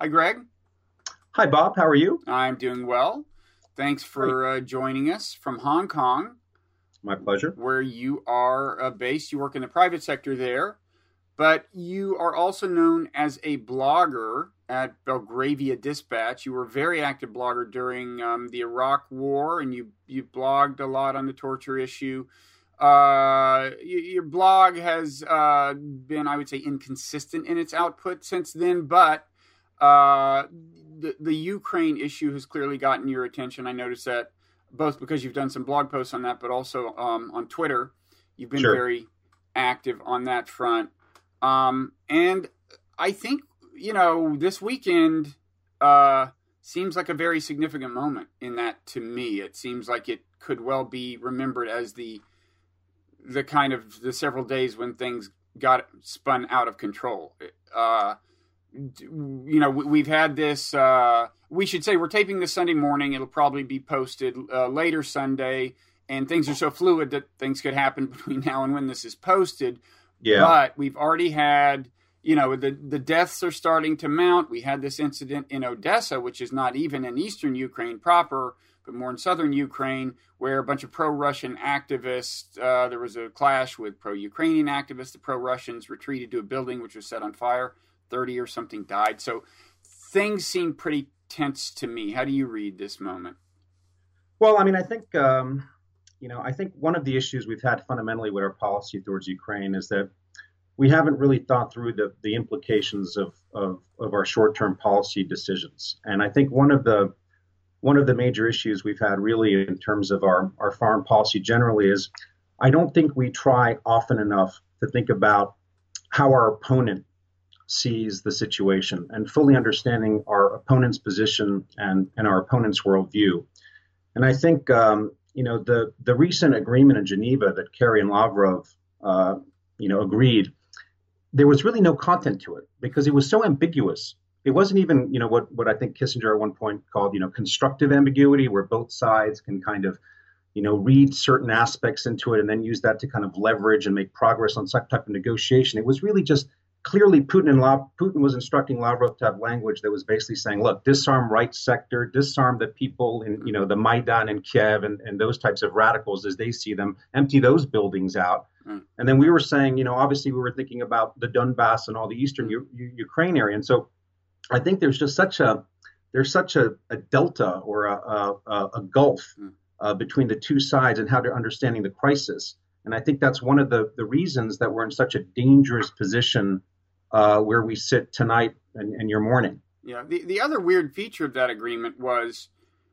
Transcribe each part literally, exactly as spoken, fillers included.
Hi, Greg. Hi, Bob. How are you? I'm doing well. Thanks for uh, joining us from Hong Kong. My pleasure. Where you are uh, based. You work in the private sector there, but you are also known as a blogger at Belgravia Dispatch. You were a very active blogger during um, the Iraq War, and you, you blogged a lot on the torture issue. Uh, your blog has uh, been, I would say, inconsistent in its output since then, but uh, the, the Ukraine issue has clearly gotten your attention. I noticed that both because you've done some blog posts on that, but also um, on Twitter. You've been Sure. very active on that front. Um, and I think, you know, this weekend uh, seems like a very significant moment in that to me. It seems like it could well be remembered as the the kind of the several days when things got spun out of control. Uh, you know, we've had this, uh, we should say we're taping this Sunday morning. It'll probably be posted uh, later Sunday, and things are so fluid that things could happen between now and when this is posted. Yeah. But we've already had, you know, the, the deaths are starting to mount. We had this incident in Odessa, which is not even in eastern Ukraine proper, but more in southern Ukraine, where a bunch of pro-Russian activists, uh, there was a clash with pro-Ukrainian activists. The pro-Russians retreated to a building which was set on fire. thirty or something died. So things seem pretty tense to me. How do you read this moment? Well, I mean, I think, um, you know, I think one of the issues we've had fundamentally with our policy towards Ukraine is that we haven't really thought through the, the implications of, of, of our short-term policy decisions. And I think one of the one of the major issues we've had really in terms of our, our foreign policy generally is I don't think we try often enough to think about how our opponent sees the situation and fully understanding our opponent's position and, and our opponent's worldview. And I think, um, you know, the, the recent agreement in Geneva that Kerry and Lavrov, uh, you know, agreed, there was really no content to it because it was so ambiguous. It wasn't even, you know, what, what I think Kissinger at one point called, you know, constructive ambiguity, where both sides can kind of, you know, read certain aspects into it and then use that to kind of leverage and make progress on some type of negotiation. It was really just clearly Putin and La- Putin was instructing Lavrov to have language that was basically saying, look, disarm right sector, disarm the people in, you know, the Maidan in Kiev and, and those types of radicals as they see them, empty those buildings out. Mm. And then we were saying, you know, obviously we were thinking about the Donbass and all the eastern U- U- Ukraine area. And so I think there's just such a there's such a, a delta or a, a, a gulf uh, between the two sides and how they're understanding the crisis. And I think that's one of the, the reasons that we're in such a dangerous position uh, where we sit tonight and, and your morning. Yeah. The, the other weird feature of that agreement was,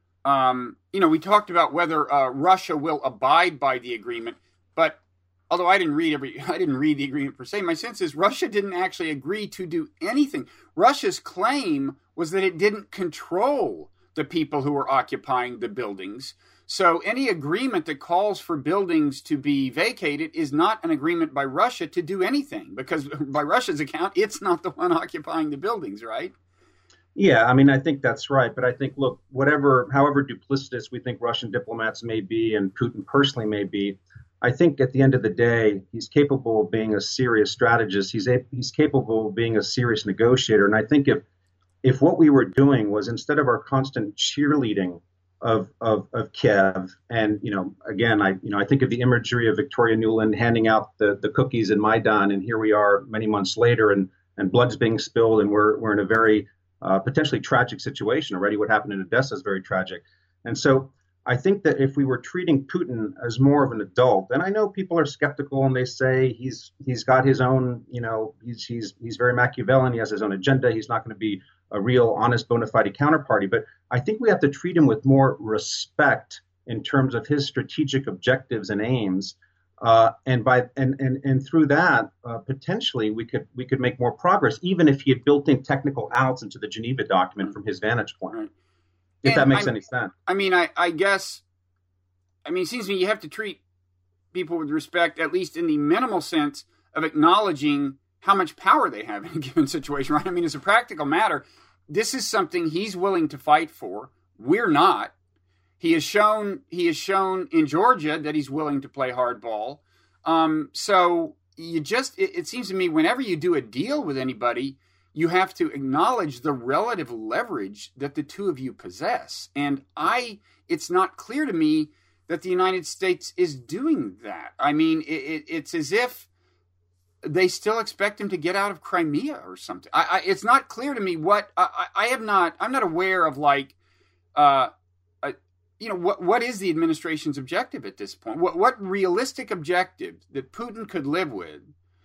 um, you know, we talked about whether uh, Russia will abide by the agreement, but although I didn't read every, I didn't read the agreement per se. My sense is Russia didn't actually agree to do anything. Russia's claim was that it didn't control the people who were occupying the buildings. So any agreement that calls for buildings to be vacated is not an agreement by Russia to do anything, because by Russia's account, it's not the one occupying the buildings, right? Yeah, I mean, I think that's right. But I think, look, whatever, however duplicitous we think Russian diplomats may be and Putin personally may be, I think at the end of the day, he's capable of being a serious strategist. He's a, he's capable of being a serious negotiator. And I think if if what we were doing was, instead of our constant cheerleading of of, of Kiev, and you know, again, I you know I think of the imagery of Victoria Nuland handing out the, the cookies in Maidan, and here we are many months later, and and blood's being spilled, and we're we're in a very uh, potentially tragic situation already. What happened in Odessa is very tragic, and so I think that if we were treating Putin as more of an adult, and I know people are skeptical and they say he's he's got his own, you know, he's he's he's very Machiavellian. He has his own agenda. He's not going to be a real, honest, bona fide counterparty. But I think we have to treat him with more respect in terms of his strategic objectives and aims. Uh, and by and and and through that, uh, potentially we could we could make more progress, even if he had built in technical outs into the Geneva document from his vantage point. Right. If And that makes I'm- any sense. I mean, I, I guess, I mean, it seems to me you have to treat people with respect, at least in the minimal sense of acknowledging how much power they have in a given situation, right? I mean, as a practical matter, this is something he's willing to fight for. We're not. He has shown he has shown in Georgia that he's willing to play hardball. Um, so you just it, it seems to me whenever you do a deal with anybody, you have to acknowledge the relative leverage that the two of you possess. And I, it's not clear to me that the United States is doing that. I mean, it, it, it's as if they still expect him to get out of Crimea or something. I, I, it's not clear to me what I, I have not. I'm not aware of like, uh, uh, you know, what what is the administration's objective at this point? What what realistic objective that Putin could live with,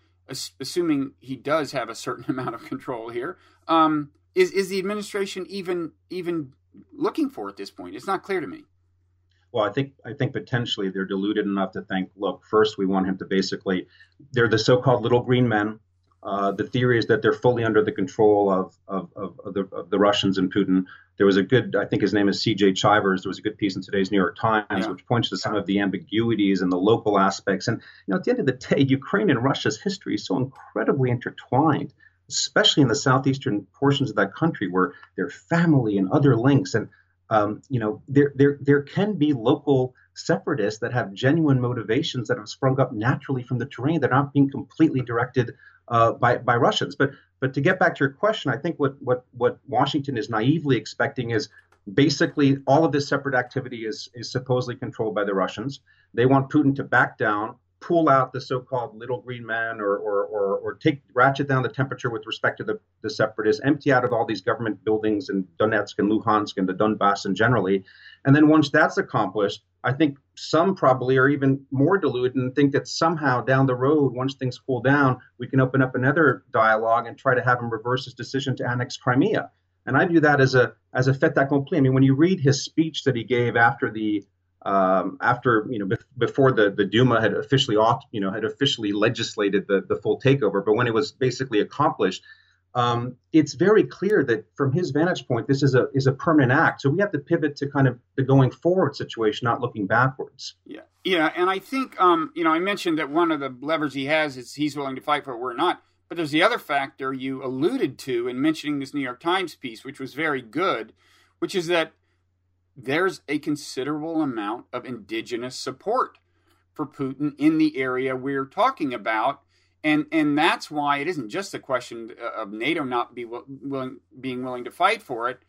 assuming he does have a certain amount of control here, um, is is the administration even even looking for at this point? It's not clear to me. Well, I think I think potentially they're deluded enough to think, look, first we want him to basically, they're the so-called little green men. Uh, the theory is that they're fully under the control of of, of, of, the, of the Russians and Putin. There was a good, I think his name is C J Chivers. There was a good piece in today's New York Times, yeah. which points to some of the ambiguities and the local aspects. And you know, at the end of the day, Ukraine and Russia's history is so incredibly intertwined, especially in the southeastern portions of that country where their family and other links. And Um, you know, there, there, there can be local separatists that have genuine motivations that have sprung up naturally from the terrain. They're not being completely directed uh, by, by Russians. But, but to get back to your question, I think what, what, what Washington is naively expecting is basically all of this separate activity is, is supposedly controlled by the Russians. They want Putin to back down, pull out the so-called little green man, or, or, or, or take ratchet down the temperature with respect to the, the separatists, empty out of all these government buildings in Donetsk and Luhansk and the Donbass and generally. And then once that's accomplished, I think some probably are even more deluded and think that somehow down the road, once things cool down, we can open up another dialogue and try to have him reverse his decision to annex Crimea. And I view that as a as a fait accompli. I mean, when you read his speech that he gave after the Um, after, you know, be- before the, the Duma had officially, off, you know, had officially legislated the, the full takeover, but when it was basically accomplished, um, it's very clear that from his vantage point, this is a is a permanent act. So we have to pivot to kind of the going forward situation, not looking backwards. Yeah, yeah, and I think, um, you know, I mentioned that one of the levers he has is he's willing to fight for it, we're not. But there's the other factor you alluded to in mentioning this New York Times piece, which was very good, which is that there's a considerable amount of indigenous support for Putin in the area we're talking about. And and that's why it isn't just a question of NATO not be willing, being willing to fight for it.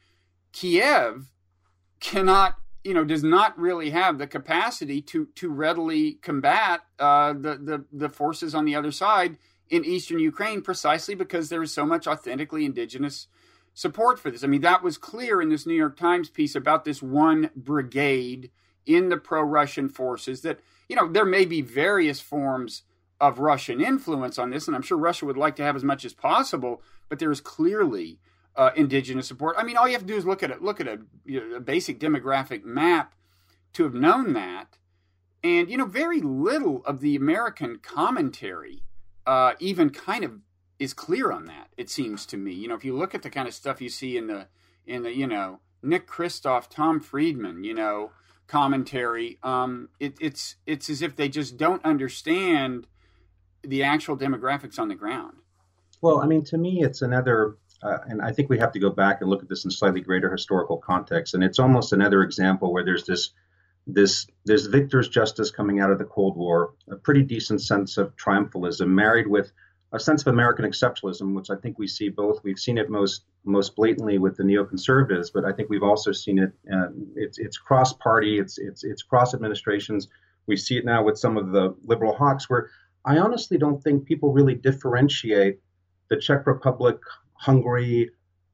Kiev cannot, you know, does not really have the capacity to to readily combat uh, the, the, the forces on the other side in eastern Ukraine, precisely because there is so much authentically indigenous support for this. I mean, that was clear in this New York Times piece about this one brigade in the pro-Russian forces that, you know, there may be various forms of Russian influence on this, and I'm sure Russia would like to have as much as possible, but there is clearly uh, indigenous support. I mean, all you have to do is look at it, look at a, you know, a basic demographic map to have known that. And, you know, very little of the American commentary uh, even kind of is clear on that, it seems to me. You know, if you look at the kind of stuff you see in the, in the, you know, Nick Kristof, Tom Friedman, you know, commentary, um, it, it's it's as if they just don't understand the actual demographics on the ground. Well, I mean, to me, it's another, uh, and I think we have to go back and look at this in slightly greater historical context. And it's almost another example where there's this, this, this victor's justice coming out of the Cold War, a pretty decent sense of triumphalism married with a sense of American exceptionalism, which I think we see both. We've seen it most most blatantly with the neoconservatives, but I think we've also seen it. Uh, it's it's cross party, it's it's it's cross administrations. We see it now with some of the liberal hawks, where I honestly don't think people really differentiate the Czech Republic, Hungary,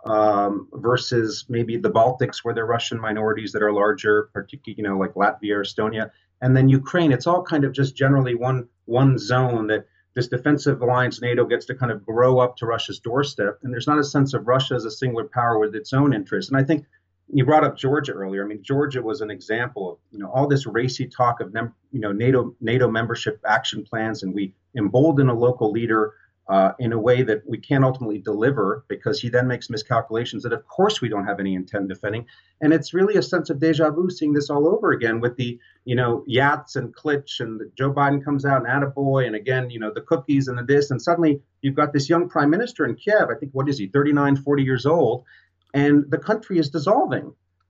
um, versus maybe the Baltics, where there are Russian minorities that are larger, particularly, you know, like Latvia or Estonia, and then Ukraine. It's all kind of just generally one one zone that this defensive alliance, NATO, gets to kind of grow up to Russia's doorstep. And there's not a sense of Russia as a singular power with its own interests. And I think you brought up Georgia earlier. I mean, Georgia was an example of, you know, all this racy talk of, you know, NATO NATO membership action plans. And we embolden a local leader uh, in a way that we can't ultimately deliver because he then makes miscalculations that, of course, we don't have any intent defending. And it's really a sense of deja vu seeing this all over again with the, you know, Yats and Klitsch, and Joe Biden comes out and attaboy, and again, you know, the cookies and the this, and suddenly you've got this young prime minister in Kiev. I think, what is he, thirty-nine, forty years old, and the country is dissolving.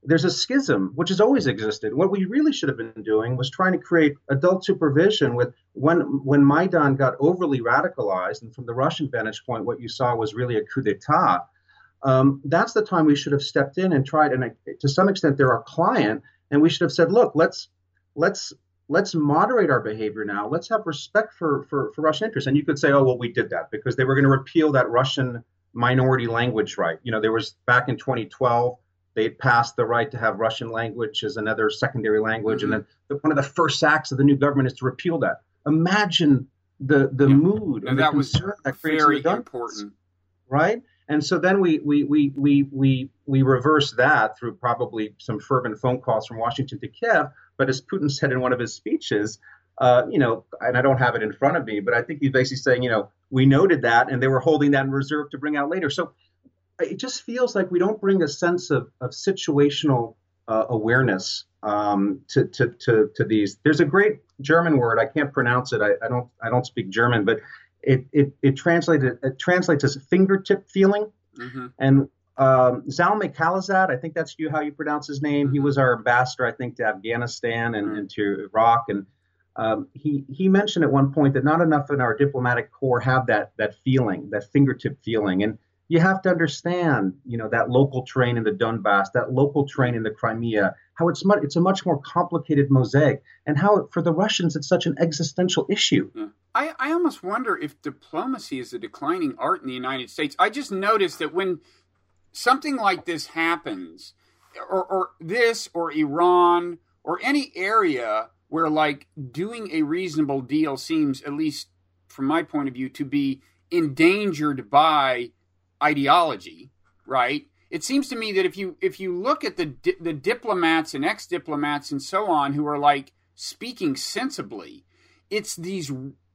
there's a schism which has always existed. What we really should have been doing was trying to create adult supervision with when when Maidan got overly radicalized, and from the Russian vantage point, what you saw was really a coup d'état. Um, that's the time we should have stepped in and tried, and to some extent, they're our client, and we should have said, look, let's let's let's moderate our behavior now. Let's have respect for for, for Russian interests. And you could say, oh, well, we did that because they were going to repeal that Russian minority language right. You know, there was back in twenty twelve. They passed the right to have Russian language as another secondary language. Mm-hmm. And then the, one of the first acts of the new government is to repeal that. Imagine the the yeah. mood and, and that the was concern that creates very in the important. Right? And so then we we we we we we reverse that through probably some fervent phone calls from Washington to Kiev. But as Putin said in one of his speeches, uh, you know, and I don't have it in front of me, but I think he's basically saying, you know, we noted that and they were holding that in reserve to bring out later. So it just feels like we don't bring a sense of, of situational uh, awareness um, to, to, to, to these. There's a great German word. I can't pronounce it. I, I don't I don't speak German, but it it it translated it translates as fingertip feeling. Mm-hmm. And um, Zalmay Khalilzad, I think that's you how you pronounce his name. Mm-hmm. He was our ambassador, I think, to Afghanistan and, mm-hmm. and to Iraq. And um, he he mentioned at one point that not enough in our diplomatic corps have that that feeling, that fingertip feeling. And you have to understand, you know, that local terrain in the Donbass, that local terrain in the Crimea, how it's much, it's a much more complicated mosaic, and how for the Russians it's such an existential issue. Yeah. I, I almost wonder if diplomacy is a declining art in the United States. I just noticed that when something like this happens, or, or this, or Iran, or any area where like doing a reasonable deal seems, at least from my point of view, to be endangered by ideology, right? It seems to me that if you if you look at the di- the diplomats and ex-diplomats and so on who are like speaking sensibly, it's these,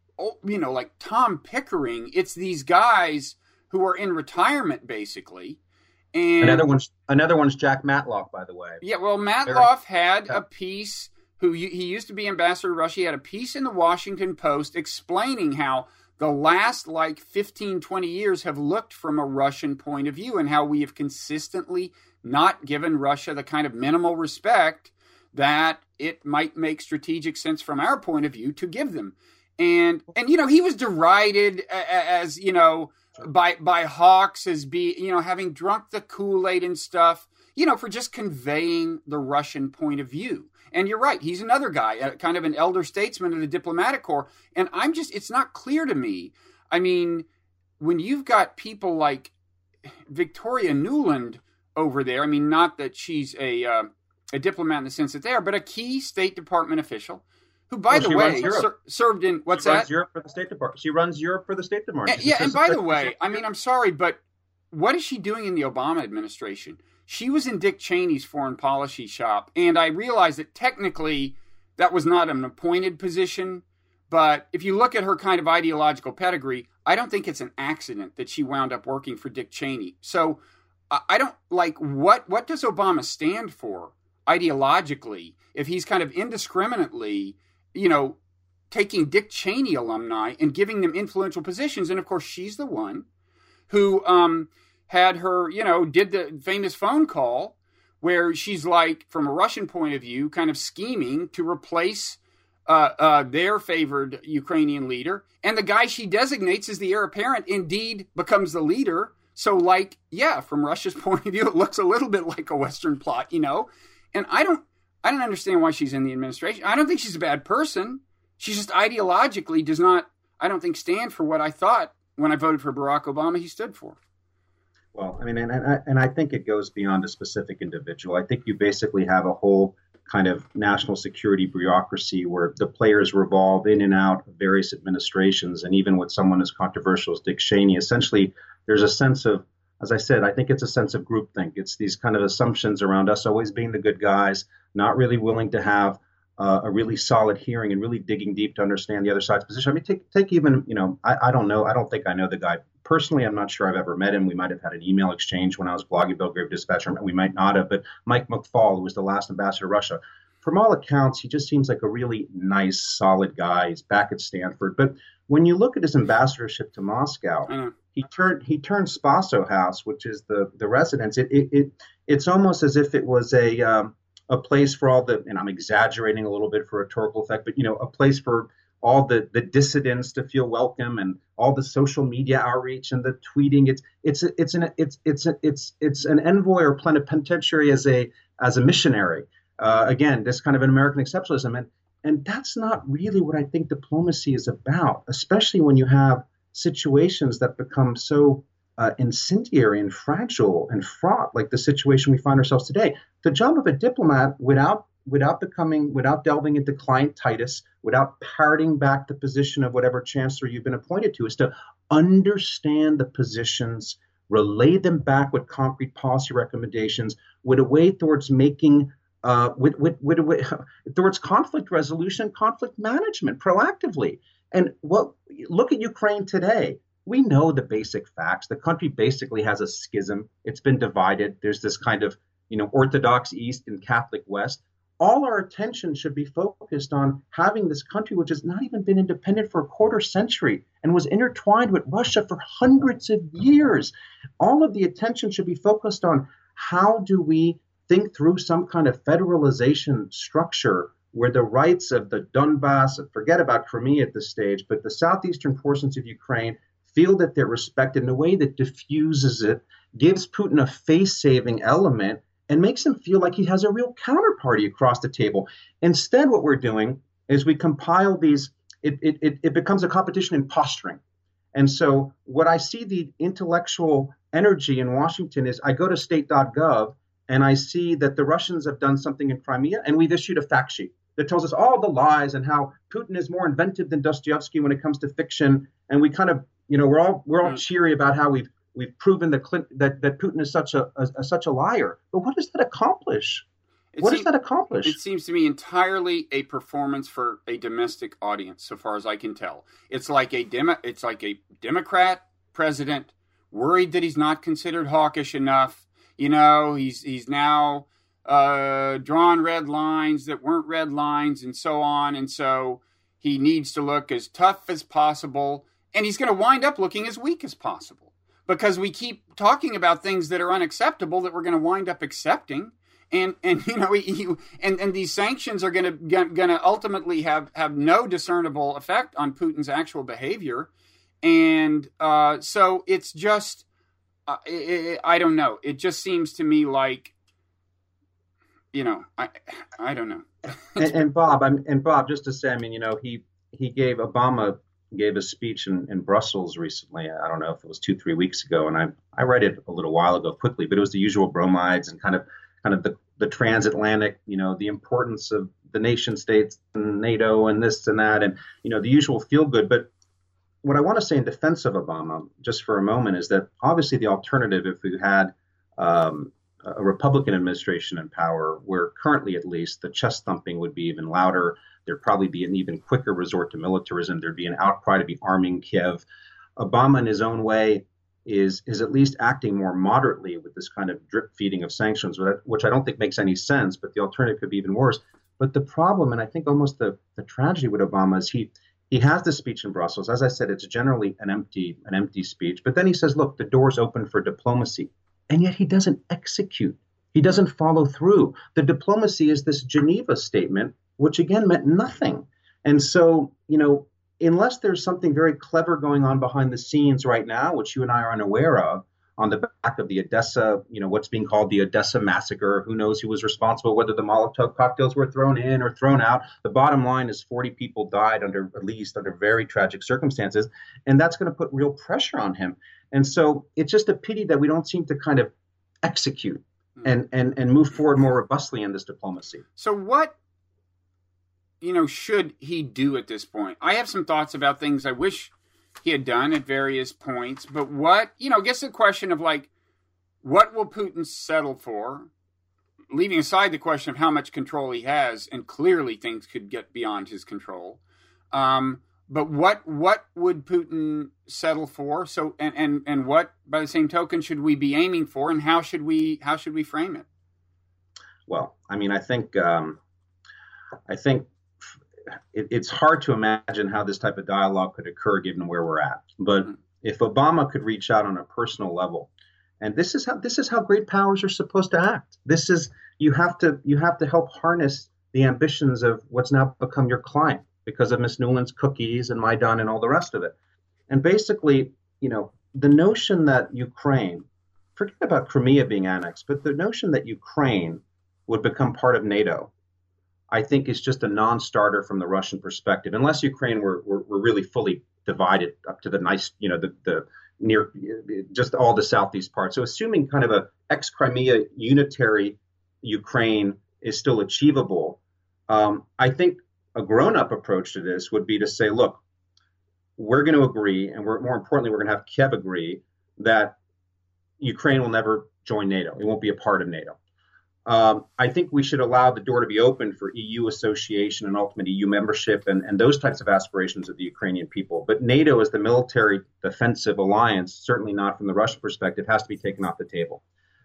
you know, like Tom Pickering, it's these guys who are in retirement basically. And another one's another one's Jack Matloff, by the way. Yeah, well, Matloff had a piece. Who he used to be ambassador to Russia. He had a piece in the Washington Post explaining how the last like fifteen, twenty years have looked from a Russian point of view, and how we have consistently not given Russia the kind of minimal respect that it might make strategic sense from our point of view to give them. And, and you know, he was derided as, you know, by by hawks as be, you know, having drunk the Kool-Aid and stuff, you know, for just conveying the Russian point of view. And you're right, he's another guy, kind of an elder statesman of the diplomatic corps. And I'm just, it's not clear to me. I mean, when you've got people like Victoria Nuland over there, I mean, not that she's a uh, a diplomat in the sense that they are, but a key State Department official who, by well, the way, ser- served in, what's she that? Runs Europe for the State Department. She runs Europe for the State Department. And, yeah, and by the way, I mean, I'm sorry, but what is she doing in the Obama administration? She was in Dick Cheney's foreign policy shop, and I realized that technically that was not an appointed position, but if you look at her kind of ideological pedigree, I don't think it's an accident that she wound up working for Dick Cheney. So I don't, like, what what does Obama stand for ideologically if he's kind of indiscriminately, you know, taking Dick Cheney alumni and giving them influential positions? And of course, she's the one who um, had her, you know, did the famous phone call where she's like, from a Russian point of view, kind of scheming to replace uh, uh, their favored Ukrainian leader. And the guy she designates as the heir apparent indeed becomes the leader. So, like, yeah, from Russia's point of view, it looks a little bit like a Western plot, you know. And I don't, I don't understand why she's in the administration. I don't think she's a bad person. She's just ideologically does not, I don't think, stand for what I thought when I voted for Barack Obama he stood for. Well, I mean, and, and, I, and I think it goes beyond a specific individual. I think you basically have a whole kind of national security bureaucracy where the players revolve in and out of various administrations. And even with someone as controversial as Dick Cheney, essentially there's a sense of, as I said, I think it's a sense of groupthink. It's these kind of assumptions around us always being the good guys, not really willing to have uh, a really solid hearing and really digging deep to understand the other side's position. I mean, take take even, you know, I, I don't know. I don't think I know the guy personally. I'm not sure I've ever met him. We might have had an email exchange when I was blogging Belgrave Dispatch. We might not have. But Mike McFaul, who was the last ambassador to Russia, from all accounts, he just seems like a really nice, solid guy. He's back at Stanford. But when you look at his ambassadorship to Moscow, mm-hmm. he turned he turned Spaso House, which is the the residence. It it, it it's almost as if it was a um, a place for all the, and I'm exaggerating a little bit for rhetorical effect, but you know, a place for all the the dissidents to feel welcome, and all the social media outreach and the tweeting. It's it's it's an it's it's it's it's an envoy or plenipotentiary as a as a missionary. Uh, again, this kind of an American exceptionalism, and and that's not really what I think diplomacy is about, especially when you have situations that become so uh, incendiary and fragile and fraught, like the situation we find ourselves today. The job of a diplomat, without without becoming, without delving into clientitis, without parroting back the position of whatever chancellor you've been appointed to, is to understand the positions, relay them back with concrete policy recommendations, with a way towards making, uh, with, with, with, with towards conflict resolution, conflict management proactively. And what look at Ukraine today. We know the basic facts. The country basically has a schism. It's been divided. There's this kind of, you know, Orthodox East and Catholic West. All our attention should be focused on having this country, which has not even been independent for a quarter century and was intertwined with Russia for hundreds of years. All of the attention should be focused on how do we think through some kind of federalization structure where the rights of the Donbass, forget about Crimea at this stage, but the southeastern portions of Ukraine feel that they're respected in a way that diffuses it, gives Putin a face-saving element, and makes him feel like he has a real counterparty across the table. Instead, what we're doing is we compile these, it, it, it, it becomes a competition in posturing. And so what I see the intellectual energy in Washington is I go to state dot gov and I see that the Russians have done something in Crimea, and we've issued a fact sheet that tells us all the lies and how Putin is more inventive than Dostoevsky when it comes to fiction. And we kind of, you know, we're all we're all cheery about how we've we've proven that Clint, that that Putin is such a, a, a such a liar. But what does that accomplish? It what seems, does that accomplish? It seems to me entirely a performance for a domestic audience, so far as I can tell. It's like a demo, it's like a Democrat president worried that he's not considered hawkish enough. You know, he's he's now uh, drawn red lines that weren't red lines, and so on. And so he needs to look as tough as possible, and he's going to wind up looking as weak as possible because we keep talking about things that are unacceptable that we're going to wind up accepting. And and you know you, and and these sanctions are going to going to ultimately have have no discernible effect on Putin's actual behavior, and uh, so it's just uh, it, I don't know. It just seems to me like, you know, I I don't know. and, and Bob, I'm and Bob, just to say, I mean, you know, he he gave Obama gave a speech in, in Brussels recently. I don't know if it was two three weeks ago, and I I read it a little while ago quickly, but it was the usual bromides and kind of. kind of the, the transatlantic, you know, the importance of the nation states and NATO and this and that, and, you know, the usual feel good. But what I want to say in defense of Obama, just for a moment, is that obviously the alternative, if we had um, a Republican administration in power, where currently at least the chest thumping would be even louder, there'd probably be an even quicker resort to militarism, there'd be an outcry to be arming Kiev. Obama, in his own way, is is at least acting more moderately with this kind of drip feeding of sanctions, which I don't think makes any sense, but the alternative could be even worse. But the problem, and I think almost the, the tragedy with Obama, is he he has this speech in Brussels. As I said, it's generally an empty an empty speech. But then he says, look, the door's open for diplomacy. And yet he doesn't execute. He doesn't follow through. The diplomacy is this Geneva statement, which again meant nothing. And so, you know, unless there's something very clever going on behind the scenes right now, which you and I are unaware of, on the back of the Odessa, you know, what's being called the Odessa massacre, who knows who was responsible, whether the Molotov cocktails were thrown in or thrown out. The bottom line is forty people died under, at least under very tragic circumstances. And that's going to put real pressure on him. And so it's just a pity that we don't seem to kind of execute and, and, and move forward more robustly in this diplomacy. So what, you know, should he do at this point? I have some thoughts about things I wish he had done at various points, but what, you know, gets the question of like, what will Putin settle for? Leaving aside the question of how much control he has, and clearly things could get beyond his control. Um, but what what would Putin settle for? So, and, and, and what, by the same token, should we be aiming for, and how should we how should we frame it? Well, I mean, I think um, I think. It, it's hard to imagine how this type of dialogue could occur given where we're at. But if Obama could reach out on a personal level, and this is how this is how great powers are supposed to act. This is you have to you have to help harness the ambitions of what's now become your client because of Miss Nuland's cookies and Maidan and all the rest of it. And basically, you know, the notion that Ukraine, forget about Crimea being annexed, but the notion that Ukraine would become part of NATO, I think is just a non-starter from the Russian perspective, unless Ukraine were, were, were really fully divided up to the nice, you know, the, the near just all the southeast part. So assuming kind of a ex-Crimea unitary Ukraine is still achievable, um, I think a grown-up approach to this would be to say, look, we're going to agree, and we're, more importantly, we're going to have Kiev agree that Ukraine will never join NATO. It won't be a part of NATO. Um, I think we should allow the door to be open for E U association and ultimate E U membership and, and those types of aspirations of the Ukrainian people. But NATO as the military defensive alliance, certainly not from the Russian perspective, has to be taken off the table.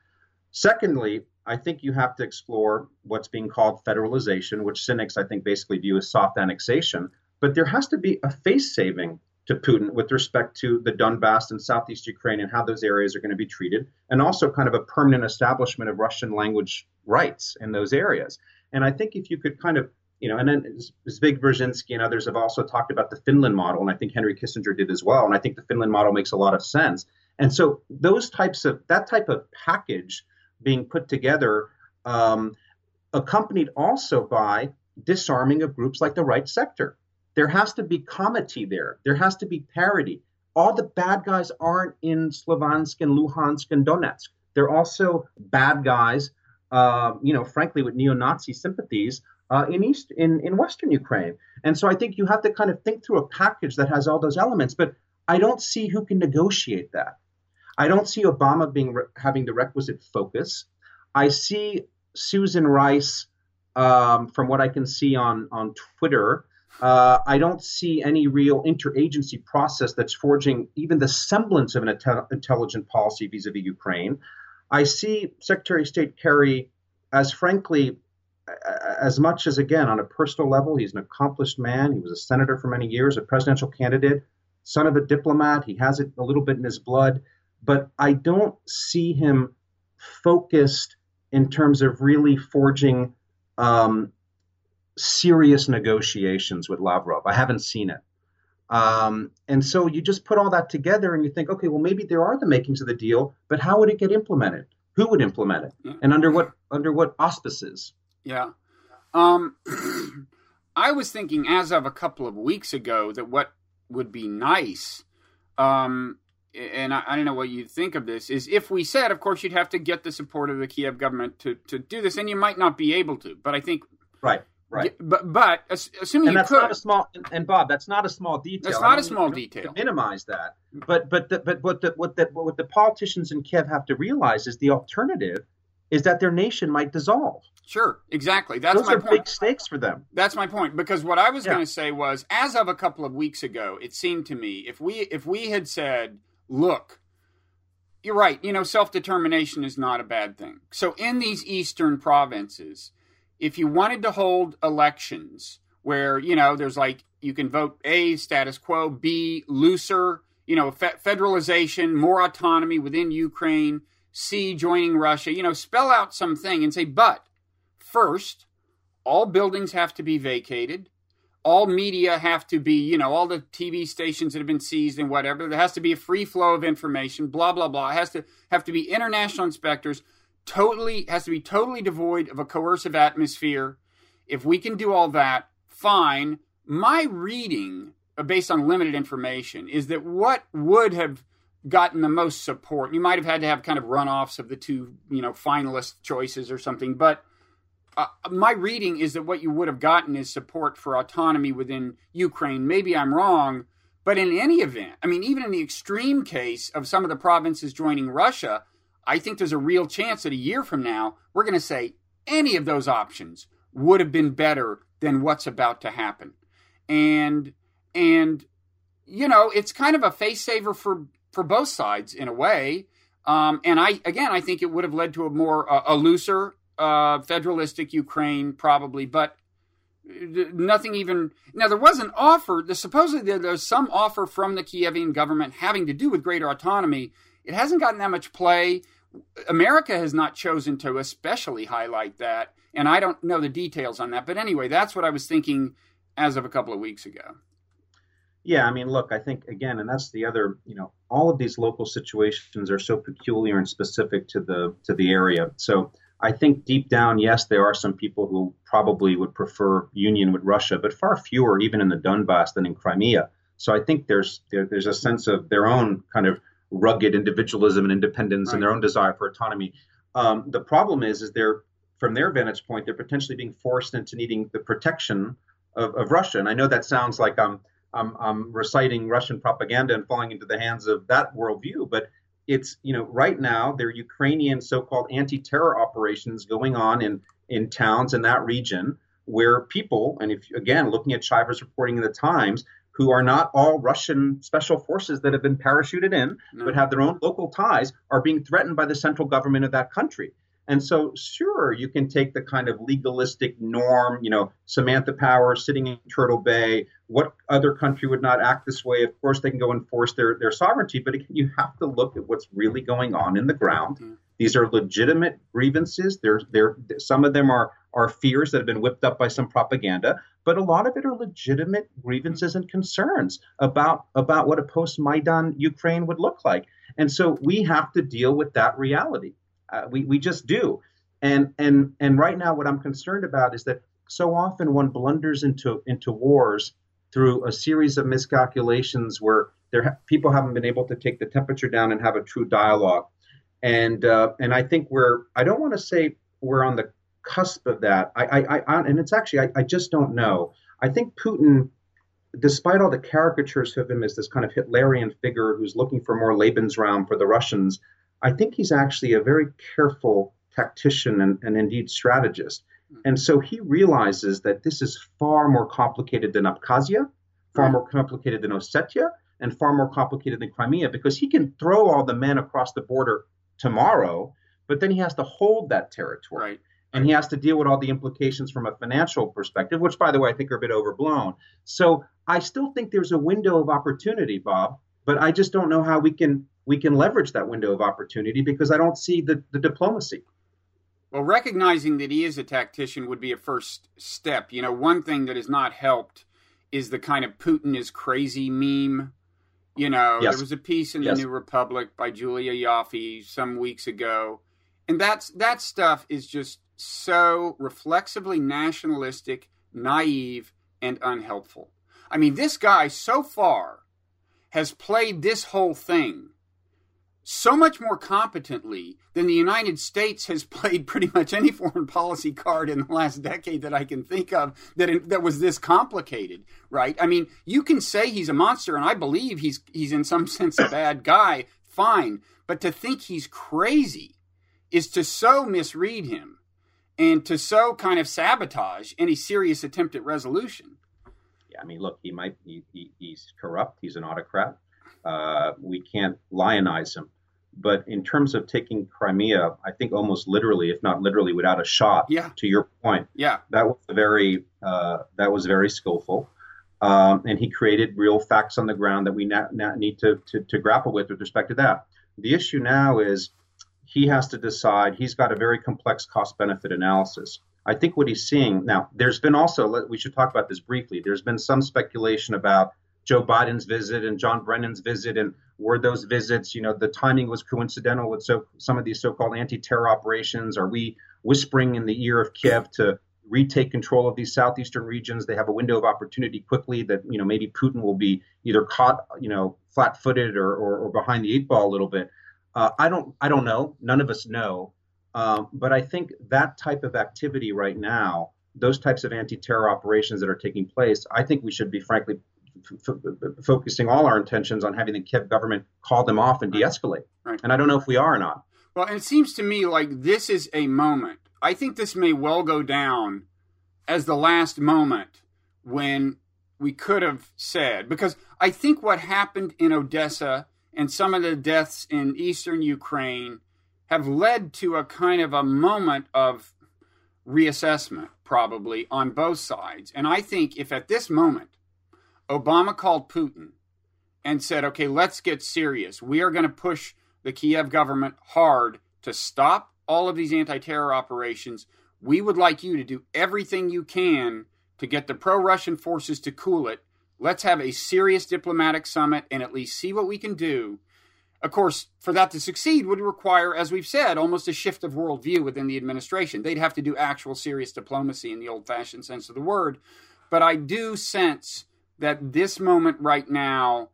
Secondly, I think you have to explore what's being called federalization, which cynics, I think, basically view as soft annexation. But there has to be a face saving to Putin with respect to the Donbass and Southeast Ukraine and how those areas are going to be treated, and also kind of a permanent establishment of Russian language rights in those areas. And I think if you could kind of, you know, and then Zbig Brzezinski and others have also talked about the Finland model, and I think Henry Kissinger did as well. And I think the Finland model makes a lot of sense. And so those types of, that type of package being put together, um, accompanied also by disarming of groups like the right sector. There has to be comity there. There has to be parity. All the bad guys aren't in Slovansk and Luhansk and Donetsk. They're also bad guys, uh, you know, frankly, with neo-Nazi sympathies uh, in East in, in Western Ukraine. And so I think you have to kind of think through a package that has all those elements. But I don't see who can negotiate that. I don't see Obama being re- having the requisite focus. I see Susan Rice, um, from what I can see on on Twitter. Uh, I don't see any real interagency process that's forging even the semblance of an inte- intelligent policy vis-a-vis Ukraine. I see Secretary of State Kerry as, frankly, as much as, again, on a personal level, he's an accomplished man. He was a senator for many years, a presidential candidate, son of a diplomat. He has it a little bit in his blood. But I don't see him focused in terms of really forging um, serious negotiations with Lavrov. I haven't seen it. Um, and so you just put all that together and you think, okay, well, maybe there are the makings of the deal, but how would it get implemented? Who would implement it? Yeah. And under what under what auspices? Yeah. Um, I was thinking as of a couple of weeks ago that what would be nice, um, and I, I don't know what you think of this, is if we said, of course, you'd have to get the support of the Kiev government to, to do this, and you might not be able to. But I think... Right. Right. But but assuming and you that's could, not a small and Bob, that's not a small detail. That's not I a small detail. To minimize that. But but the, but what the what the what the politicians in Kiev have to realize is the alternative is that their nation might dissolve. Sure, exactly. That's Those my are point. Big stakes for them. That's my point. Because what I was yeah. going to say was, as of a couple of weeks ago, it seemed to me if we if we had said, look, you're right, you know, self-determination is not a bad thing. So in these eastern provinces, if you wanted to hold elections where, you know, there's like, you can vote A, status quo, B, looser, you know, fe- federalization, more autonomy within Ukraine, C, joining Russia, you know, spell out something and say, but first, all buildings have to be vacated. All media have to be, you know, all the T V stations that have been seized and whatever. There has to be a free flow of information, blah, blah, blah. It has to have to be international inspectors. Totally has to be totally devoid of a coercive atmosphere. If we can do all that, fine. My reading, based on limited information, is that what would have gotten the most support, you might have had to have kind of runoffs of the two, you know, finalist choices or something, but uh, my reading is that what you would have gotten is support for autonomy within Ukraine. Maybe I'm wrong, but in any event, I mean, even in the extreme case of some of the provinces joining Russia, I think there's a real chance that a year from now, we're going to say any of those options would have been better than what's about to happen. And, and you know, it's kind of a face saver for, for both sides in a way. Um, and I, again, I think it would have led to a more, uh, a looser, uh, federalistic Ukraine probably. But Nothing even now. There was an offer. The, supposedly there's some offer from the Kievan government having to do with greater autonomy. It hasn't gotten that much play. America has not chosen to especially highlight that, and I don't know the details on that. But anyway, that's what I was thinking as of a couple of weeks ago. Yeah, I mean, look, I think, again, and that's the other, you know, all of these local situations are so peculiar and specific to the to the area. So I think deep down, yes, there are some people who probably would prefer union with Russia, but far fewer even in the Donbass than in Crimea. So I think there's there, there's a sense of their own kind of rugged individualism and independence right. and their own desire for autonomy. Um, the problem is, is they're, from their vantage point, they're potentially being forced into needing the protection of, of Russia. And I know that sounds like I'm I'm, I'm reciting Russian propaganda and falling into the hands of that worldview. But it's, you know, right now there are Ukrainian so-called anti-terror operations going on in, in towns in that region where people, and if again, looking at Chivers reporting in the Times, who are not all Russian special forces that have been parachuted in, no. but have their own local ties, are being threatened by the central government of that country. And so, sure, you can take the kind of legalistic norm, you know, Samantha Power sitting in Turtle Bay. What other country would not act this way? Of course, they can go enforce their, their sovereignty, but again, you have to look at what's really going on in the ground. Mm-hmm. These are legitimate grievances. They're, they're, some of them are, are fears that have been whipped up by some propaganda, but a lot of it are legitimate grievances and concerns about, about what a post-Maidan Ukraine would look like. And so we have to deal with that reality. Uh, we we just do, and and and right now, what I'm concerned about is that so often one blunders into into wars through a series of miscalculations where there ha- people haven't been able to take the temperature down and have a true dialogue, and uh, and I think we're I don't want to say we're on the cusp of that. I I, I and it's actually I, I just don't know. I think Putin, despite all the caricatures of him as this kind of Hitlerian figure who's looking for more Lebensraum for the Russians, I think he's actually a very careful tactician and, and indeed strategist. And so he realizes that this is far more complicated than Abkhazia, far more complicated than Ossetia, and far more complicated than Crimea, because he can throw all the men across the border tomorrow, but then he has to hold that territory. Right. And he has to deal with all the implications from a financial perspective, which, by the way, I think are a bit overblown. So I still think there's a window of opportunity, Bob, but I just don't know how we can we can leverage that window of opportunity because I don't see the, the diplomacy. Well, recognizing that he is a tactician would be a first step. You know, one thing that has not helped is the kind of Putin is crazy meme. You know, yes. There was a piece in yes. the New Republic by Julia Yaffe some weeks ago. And that's that stuff is just so reflexively nationalistic, naive, and unhelpful. I mean, this guy so far has played this whole thing so much more competently than the United States has played pretty much any foreign policy card in the last decade that I can think of that that was this complicated, right? I mean, you can say he's a monster, and I believe he's he's in some sense a bad guy, fine. But to think he's crazy is to so misread him and to so kind of sabotage any serious attempt at resolution. Yeah, I mean, look, he might he, he he's corrupt. He's an autocrat. Uh, we can't lionize him. But in terms of taking Crimea, I think almost literally, if not literally, without a shot. Yeah. To your point, yeah, that was very uh, that was very skillful, um, and he created real facts on the ground that we now, now need to, to to grapple with with respect to that. The issue now is he has to decide. He's got a very complex cost-benefit analysis. I think what he's seeing now. There's been also we should talk about this briefly. There's been some speculation about Joe Biden's visit and John Brennan's visit, and were those visits, you know, the timing was coincidental with so some of these so-called anti-terror operations? Are we whispering in the ear of Kiev to retake control of these southeastern regions? They have a window of opportunity quickly that, you know, maybe Putin will be either caught, you know, flat-footed or, or, or behind the eight ball a little bit. Uh, I don't, I don't know. None of us know. Um, but I think that type of activity right now, those types of anti-terror operations that are taking place, I think we should be, frankly, F- f- focusing all our intentions on having the Kiev government call them off and de-escalate. Right. And I don't know if we are or not. Well, and it seems to me like this is a moment. I think this may well go down as the last moment when we could have said, because I think what happened in Odessa and some of the deaths in eastern Ukraine have led to a kind of a moment of reassessment, probably, on both sides. And I think if at this moment Obama called Putin and said, okay, let's get serious. We are going to push the Kiev government hard to stop all of these anti-terror operations. We would like you to do everything you can to get the pro-Russian forces to cool it. Let's have a serious diplomatic summit and at least see what we can do. Of course, for that to succeed would require, as we've said, almost a shift of worldview within the administration. They'd have to do actual serious diplomacy in the old-fashioned sense of the word. But I do sense that this moment right now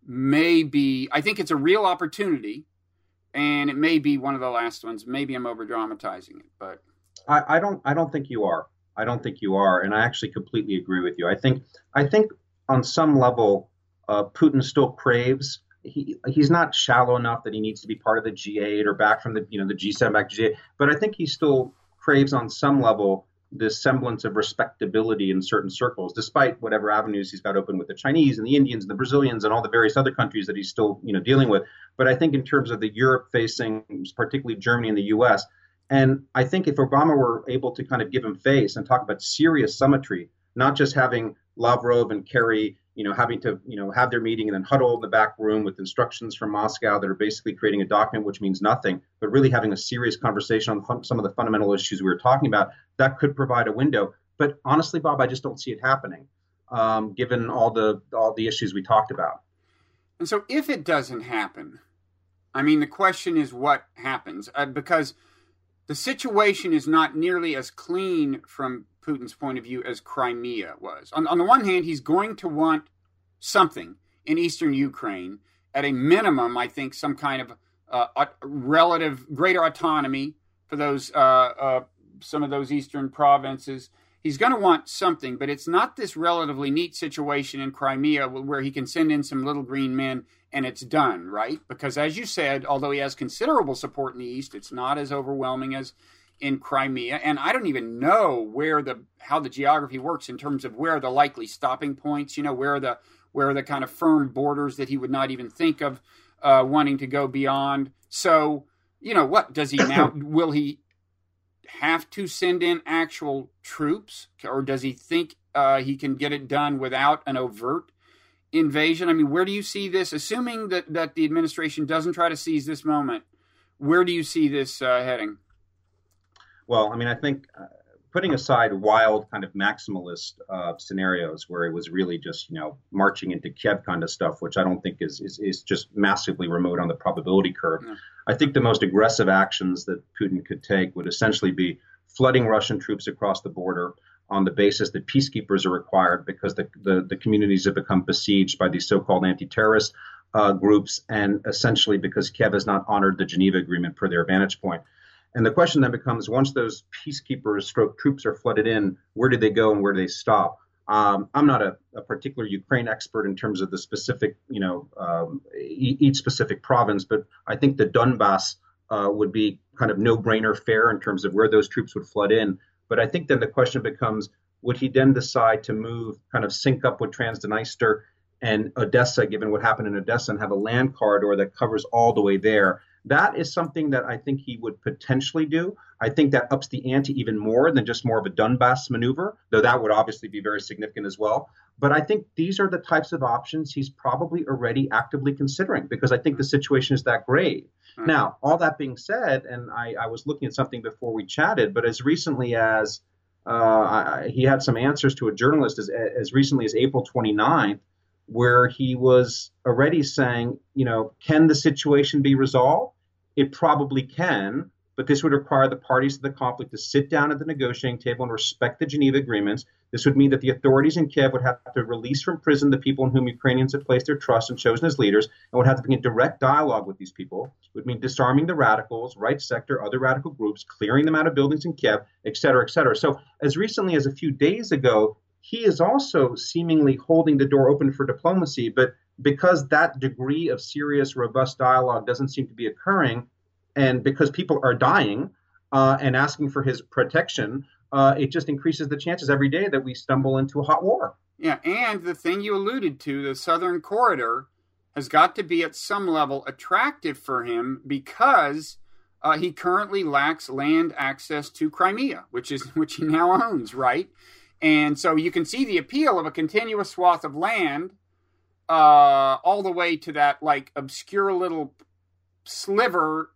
may be, I think it's a real opportunity, and it may be one of the last ones. Maybe I'm over-dramatizing it, but I, I don't I don't think you are. I don't think you are, and I actually completely agree with you. I think I think on some level, uh, Putin still craves. He he's not shallow enough that he needs to be part of the G eight or back from the you know the G seven back to G eight. But I think he still craves on some level this semblance of respectability in certain circles, despite whatever avenues he's got open with the Chinese and the Indians and the Brazilians and all the various other countries that he's still you know dealing with. But I think in terms of the Europe-facing, particularly Germany and the U S, and I think if Obama were able to kind of give him face and talk about serious symmetry, not just having Lavrov and Kerry, you know, having to, you know, have their meeting and then huddle in the back room with instructions from Moscow that are basically creating a document which means nothing, but really having a serious conversation on fun- some of the fundamental issues we were talking about, that could provide a window. But honestly, Bob, I just don't see it happening, um, given all the all the issues we talked about. And so if it doesn't happen, I mean, the question is what happens? Uh, because the situation is not nearly as clean from Putin's point of view as Crimea was. On, on the one hand, he's going to want something in eastern Ukraine. At a minimum, I think some kind of uh, relative greater autonomy for those uh, uh, some of those eastern provinces. He's going to want something, but it's not this relatively neat situation in Crimea where he can send in some little green men and it's done, right? Because as you said, although he has considerable support in the East, it's not as overwhelming as in Crimea. And I don't even know where the how the geography works in terms of where are the likely stopping points, you know, where are the where are the kind of firm borders that he would not even think of uh, wanting to go beyond. So, you know, what does he now, will he have to send in actual troops, or does he think uh, he can get it done without an overt invasion? I mean, where do you see this, assuming that, that the administration doesn't try to seize this moment, where do you see this uh, heading? Well, I mean, I think uh, putting aside wild kind of maximalist uh, scenarios where it was really just, you know, marching into Kiev kind of stuff, which I don't think is is, is just massively remote on the probability curve. Yeah. I think the most aggressive actions that Putin could take would essentially be flooding Russian troops across the border on the basis that peacekeepers are required because the, the, the communities have become besieged by these so-called anti-terrorist uh, groups, and essentially because Kiev has not honored the Geneva Agreement per their vantage point. And the question then becomes, once those peacekeepers stroke troops are flooded in, where do they go and where do they stop? Um, I'm not a, a particular Ukraine expert in terms of the specific, you know, um, each specific province, but I think the Donbass uh, would be kind of no-brainer fare in terms of where those troops would flood in. But I think then the question becomes, would he then decide to move, kind of sync up with Transdniester and Odessa, given what happened in Odessa, and have a land corridor that covers all the way there? That is something that I think he would potentially do. I think that ups the ante even more than just more of a Donbass maneuver, though that would obviously be very significant as well. But I think these are the types of options he's probably already actively considering, because I think the situation is that grave. Mm-hmm. Now, all that being said, and I, I was looking at something before we chatted, but as recently as uh, I, he had some answers to a journalist as, as recently as April twenty-ninth, where he was already saying, you know, can the situation be resolved? It probably can, but this would require the parties to the conflict to sit down at the negotiating table and respect the Geneva agreements. This would mean that the authorities in Kiev would have to release from prison the people in whom Ukrainians have placed their trust and chosen as leaders, and would have to begin direct dialogue with these people. It would mean disarming the radicals, right sector, other radical groups, clearing them out of buildings in Kiev, et cetera, et cetera. So as recently as a few days ago, he is also seemingly holding the door open for diplomacy, but because that degree of serious, robust dialogue doesn't seem to be occurring, and because people are dying uh, and asking for his protection, uh, it just increases the chances every day that we stumble into a hot war. Yeah, and the thing you alluded to, the Southern Corridor, has got to be at some level attractive for him because uh, he currently lacks land access to Crimea, which is which he now owns, right? And so you can see the appeal of a continuous swath of land uh, all the way to that like obscure little sliver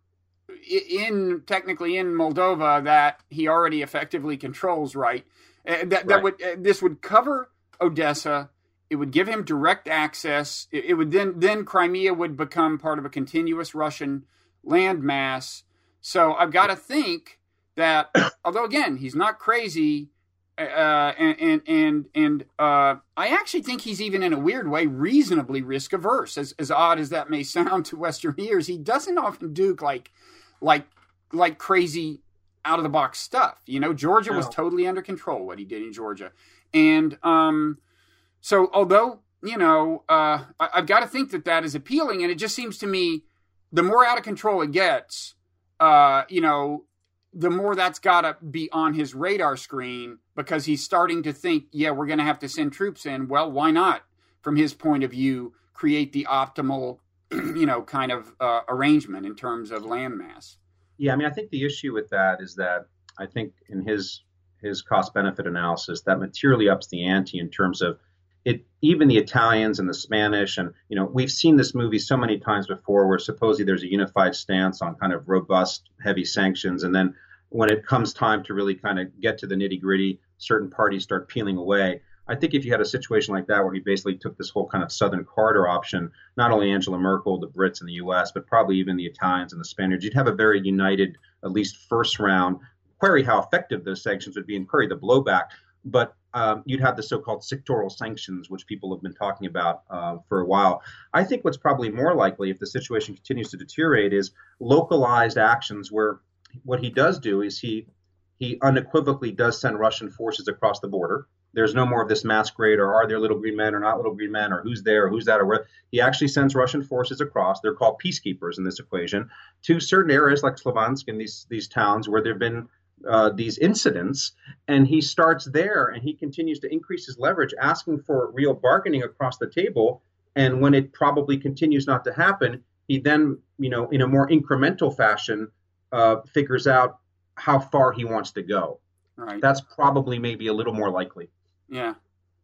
in technically in Moldova that he already effectively controls, right? Uh, that that right. would uh, this would cover Odessa. It would give him direct access. It, it would then then Crimea would become part of a continuous Russian landmass. So I've got to think that, although again he's not crazy, uh, and and and, and uh, I actually think he's even in a weird way reasonably risk averse. As as odd as that may sound to Western ears, he doesn't often do like like like crazy out of the box stuff. You know, Georgia no. was totally under control what he did in Georgia, and um. So although, you know, uh, I, I've got to think that that is appealing, and it just seems to me the more out of control it gets, uh, you know, the more that's got to be on his radar screen, because he's starting to think, yeah, we're going to have to send troops in. Well, why not, from his point of view, create the optimal, you know, kind of uh, arrangement in terms of landmass? Yeah, I mean, I think the issue with that is that I think in his his cost-benefit analysis, that materially ups the ante in terms of it, even the Italians and the Spanish, and, you know, we've seen this movie so many times before where supposedly there's a unified stance on kind of robust, heavy sanctions. And then when it comes time to really kind of get to the nitty gritty, certain parties start peeling away. I think if you had a situation like that where he basically took this whole kind of Southern corridor option, not only Angela Merkel, the Brits and the U S, but probably even the Italians and the Spaniards, you'd have a very united, at least first round. Query how effective those sanctions would be and query the blowback. But um, you'd have the so-called sectoral sanctions, which people have been talking about uh, for a while. I think what's probably more likely, if the situation continues to deteriorate, is localized actions where what he does do is he he unequivocally does send Russian forces across the border. There's no more of this masquerade, or are there little green men or not little green men, or who's there or who's that, or where. He actually sends Russian forces across. They're called peacekeepers in this equation, to certain areas like Slovansk and these these towns where there have been Uh, these incidents, and he starts there and he continues to increase his leverage, asking for real bargaining across the table. And when it probably continues not to happen, he then, you know, in a more incremental fashion, uh, figures out how far he wants to go. Right. That's probably maybe a little more likely. Yeah.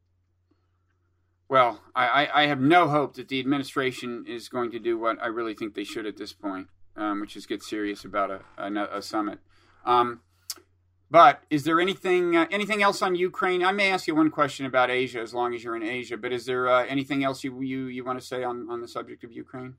Well, I, I have no hope that the administration is going to do what I really think they should at this point, um, which is get serious about a, a, a summit. Um, But is there anything uh, anything else on Ukraine? I may ask you one question about Asia, as long as you're in Asia. But is there uh, anything else you you, you want to say on, on the subject of Ukraine?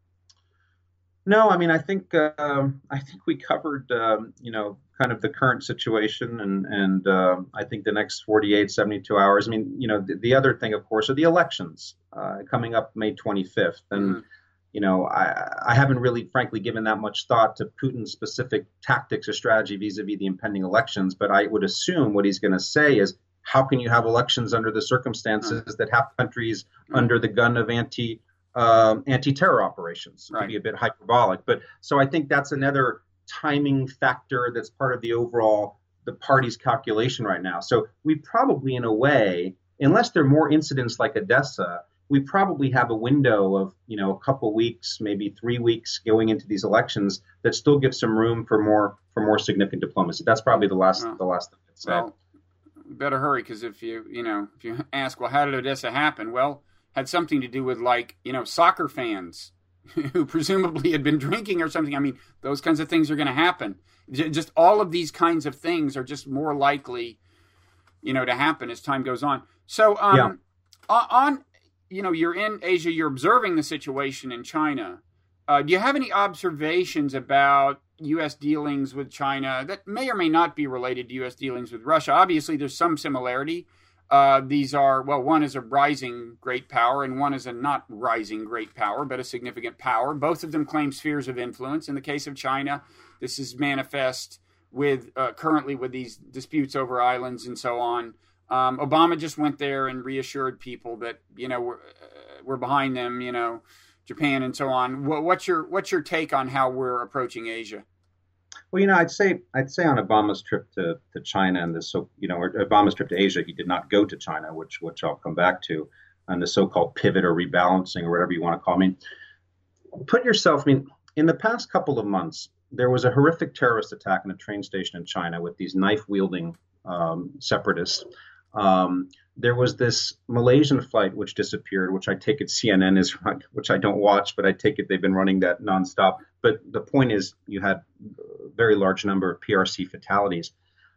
No, I mean, I think um, I think we covered um, you know kind of the current situation, and and uh, I think the next forty-eight, seventy-two hours. I mean, you know, the, the other thing, of course, are the elections uh, coming up May twenty-fifth, and. Mm-hmm. You know, I, I haven't really, frankly, given that much thought to Putin's specific tactics or strategy vis-a-vis the impending elections. But I would assume what he's going to say is, how can you have elections under the circumstances mm. that have countries mm. under the gun of anti um, anti-terror operations? Right. To be a bit hyperbolic, but so I think that's another timing factor that's part of the overall the party's calculation right now. So we probably, in a way, unless there are more incidents like Odessa, we probably have a window of, you know, a couple weeks, maybe three weeks going into these elections that still gives some room for more for more significant diplomacy. That's probably the last well, the last thing I'd say. Well, better hurry, because if you you know if you ask, well, how did Odessa happen? Well, had something to do with, like, you know, soccer fans who presumably had been drinking or something. I mean, those kinds of things are going to happen. Just all of these kinds of things are just more likely, you know, to happen as time goes on. So um, yeah. on. You know, you're in Asia, you're observing the situation in China. Uh, do you have any observations about U S dealings with China that may or may not be related to U S dealings with Russia? Obviously, there's some similarity. Uh, these are, well, one is a rising great power and one is a not rising great power, but a significant power. Both of them claim spheres of influence. In the case of China, this is manifest with uh, currently with these disputes over islands and so on. Um, Obama just went there and reassured people that, you know, we're, uh, we're behind them, you know, Japan and so on. What, what's your what's your take on how we're approaching Asia? Well, you know, I'd say I'd say on Obama's trip to, to China and the so you know Obama's trip to Asia, he did not go to China, which which I'll come back to, and the so-called pivot or rebalancing or whatever you want to call it. I mean, put yourself. I mean, in the past couple of months, there was a horrific terrorist attack in a train station in China with these knife-wielding um, separatists. Um, there was this Malaysian flight which disappeared, which I take it C N N is, which I don't watch, but I take it they've been running that nonstop. But the point is, you had a very large number of P R C fatalities.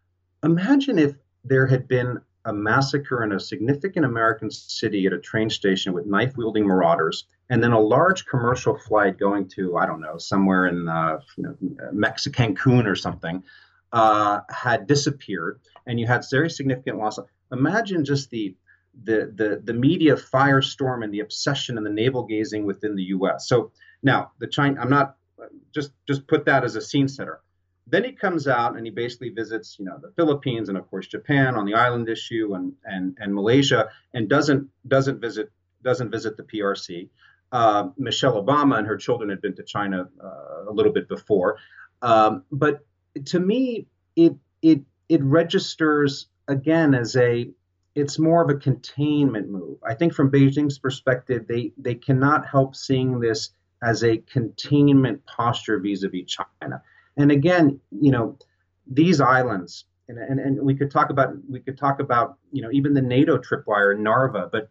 Imagine if there had been a massacre in a significant American city at a train station with knife-wielding marauders, and then a large commercial flight going to, I don't know, somewhere in uh, you know, Mexico, Cancun or something, uh, had disappeared, and you had very significant loss. Imagine just the the the the media firestorm and the obsession and the navel gazing within the U S. So now the China, I'm not just just put that as a scene setter. Then he comes out and he basically visits, you know, the Philippines and of course Japan on the island issue and and and Malaysia, and doesn't doesn't visit doesn't visit the P R C. Uh, Michelle Obama and her children had been to China uh, a little bit before, um, but to me, it it it registers again as a it's more of a containment move. I think from Beijing's perspective, they they cannot help seeing this as a containment posture vis-a-vis China. And again, you know, these islands, and, and, and we could talk about, we could talk about, you know, even the NATO tripwire in Narva, but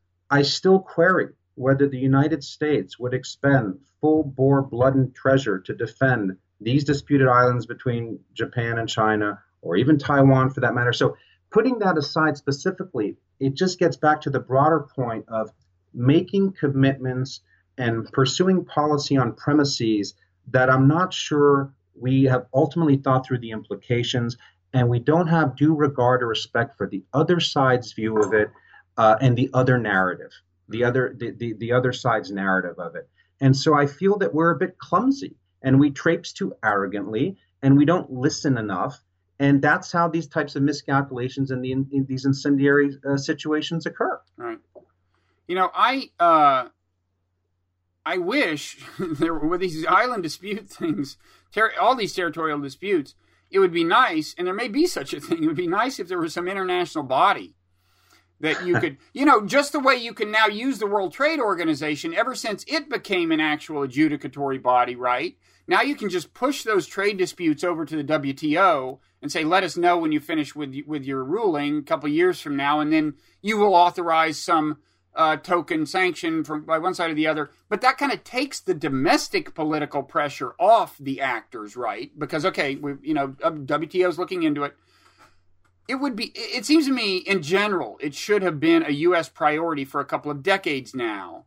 I still query whether the United States would expend full bore blood and treasure to defend these disputed islands between Japan and China, or even Taiwan for that matter. So putting that aside specifically, it just gets back to the broader point of making commitments and pursuing policy on premises that I'm not sure we have ultimately thought through the implications, and we don't have due regard or respect for the other side's view of it uh, and the other narrative, the other the, the, the other side's narrative of it. And so I feel that we're a bit clumsy and we traipse too arrogantly and we don't listen enough. And that's how these types of miscalculations and the, in, in these incendiary uh, situations occur. Right. You know, I uh, I wish there were with these island dispute things, ter- all these territorial disputes, it would be nice, and there may be such a thing, it would be nice if there was some international body that you could, you know, just the way you can now use the World Trade Organization ever since it became an actual adjudicatory body, right? Now you can just push those trade disputes over to the W T O and say, let us know when you finish with with your ruling a couple of years from now, and then you will authorize some uh, token sanction from by one side or the other. But that kind of takes the domestic political pressure off the actors, right? Because, okay, we, you know, W T O is looking into it. It would be, it seems to me, in general, it should have been a U S priority for a couple of decades now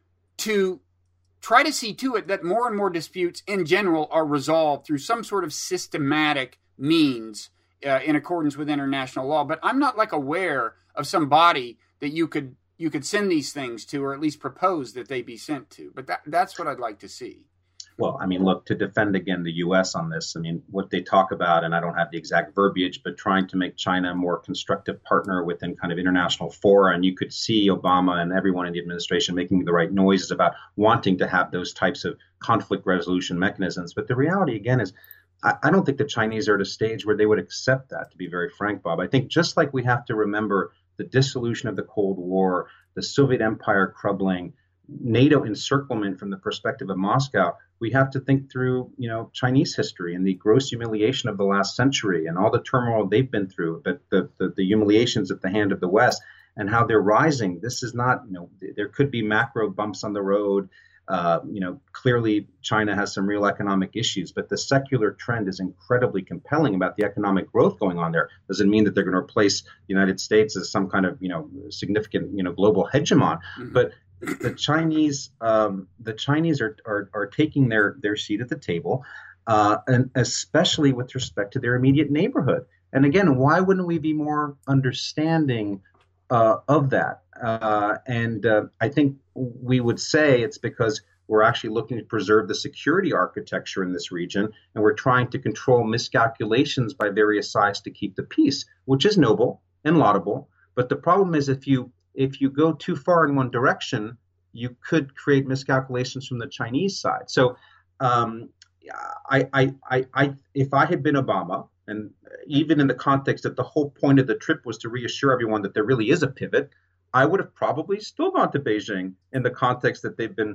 to try to see to it that more and more disputes in general are resolved through some sort of systematic means uh, in accordance with international law. But I'm not like aware of some body that you could you could send these things to, or at least propose that they be sent to. But that that's what I'd like to see. Well, I mean, look, to defend again the U S on this, I mean, what they talk about, and I don't have the exact verbiage, but trying to make China a more constructive partner within kind of international fora. And you could see Obama and everyone in the administration making the right noises about wanting to have those types of conflict resolution mechanisms. But the reality, again, is I, I don't think the Chinese are at a stage where they would accept that, to be very frank, Bob. I think just like we have to remember the dissolution of the Cold War, the Soviet Empire crumbling, NATO encirclement from the perspective of Moscow, we have to think through, you know, Chinese history and the gross humiliation of the last century and all the turmoil they've been through, but the, the, the humiliations at the hand of the West and how they're rising. This is not, you know, there could be macro bumps on the road. Uh, you know, clearly China has some real economic issues, but the secular trend is incredibly compelling about the economic growth going on there. Doesn't mean that they're going to replace the United States as some kind of, you know, significant, you know, global hegemon, mm-hmm. but the Chinese, um, the Chinese are, are are taking their their seat at the table, uh, and especially with respect to their immediate neighborhood. And again, why wouldn't we be more understanding uh, of that? Uh, and uh, I think we would say it's because we're actually looking to preserve the security architecture in this region, and we're trying to control miscalculations by various sides to keep the peace, which is noble and laudable. But the problem is if you If you go too far in one direction, you could create miscalculations from the Chinese side. So, um, I, I, I, I, if I had been Obama, and even in the context that the whole point of the trip was to reassure everyone that there really is a pivot, I would have probably still gone to Beijing in the context that they've been,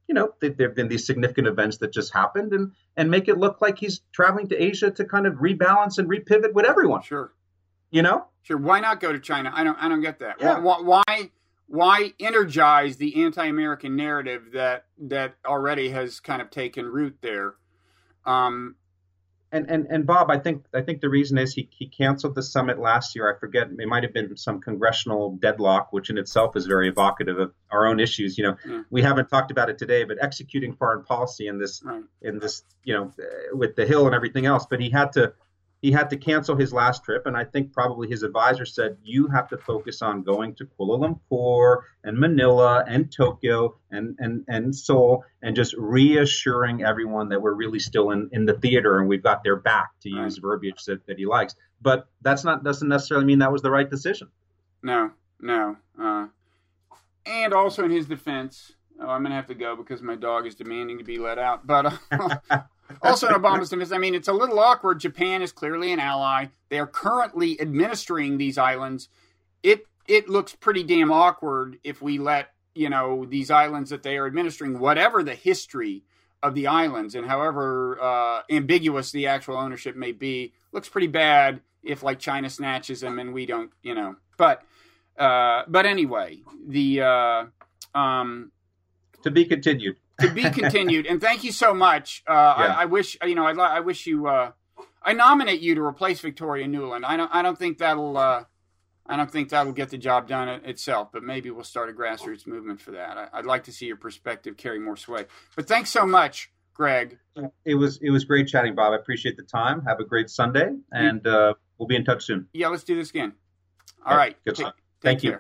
you know, th- there have been these significant events that just happened, and and make it look like he's traveling to Asia to kind of rebalance and repivot with everyone. Sure. You know? Sure. Why not go to China? I don't. I don't get that. Yeah. Why? Why? Why energize the anti-American narrative that that already has kind of taken root there? Um, and and and Bob, I think I think the reason is he he canceled the summit last year. I forget, it might have been some congressional deadlock, which in itself is very evocative of our own issues. You know, yeah. We haven't talked about it today, but executing foreign policy in this right. in this you know with the Hill and everything else. But he had to. He had to cancel his last trip, and I think probably his advisor said, you have to focus on going to Kuala Lumpur and Manila and Tokyo and and, and Seoul, and just reassuring everyone that we're really still in, in the theater and we've got their back, to use right. verbiage that, that he likes. But that's not doesn't necessarily mean that was the right decision. No, no. Uh, and also in his defense, oh, I'm going to have to go because my dog is demanding to be let out. But uh, also in Obama's defense, I mean, it's a little awkward. Japan is clearly an ally. They are currently administering these islands. It it looks pretty damn awkward if we let, you know, these islands that they are administering, whatever the history of the islands and however uh, ambiguous the actual ownership may be, looks pretty bad if, like, China snatches them and we don't, you know. But uh, but anyway, the uh, um, to be continued. To be continued, and thank you so much. Uh, yeah. I, I wish you know. I, I wish you. Uh, I nominate you to replace Victoria Nuland. I don't. I don't think that'll. Uh, I don't think that'll get the job done itself. But maybe we'll start a grassroots movement for that. I, I'd like to see your perspective carry more sway. But thanks so much, Greg. It was. It was great chatting, Bob. I appreciate the time. Have a great Sunday, and uh, we'll be in touch soon. Yeah, let's do this again. All right. Good. Take, Thank take you. Care.